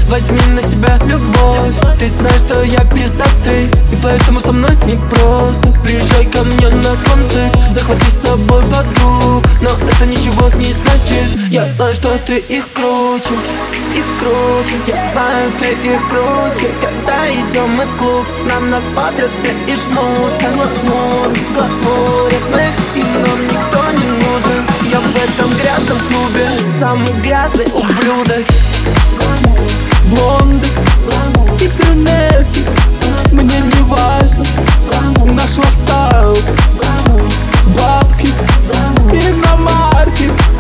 возьми на себя любовь. Ты знаешь, что я пиздатый, и поэтому со мной непросто. Приезжай ко мне на концерт, захвати с собой подруг. Но это ничего не значит, я знаю, что ты их круче. Их круче, я знаю, ты их круче. Когда идем мы в клуб, нам нас смотрят все и жмутся. Гламур, в гламуре мы, и нам никто не нужен. Я в этом грязном клубе самый грязный ублюдок. Блонды и брюнетки, мне не важно. Наш лайфстайл, бабки, иномарки.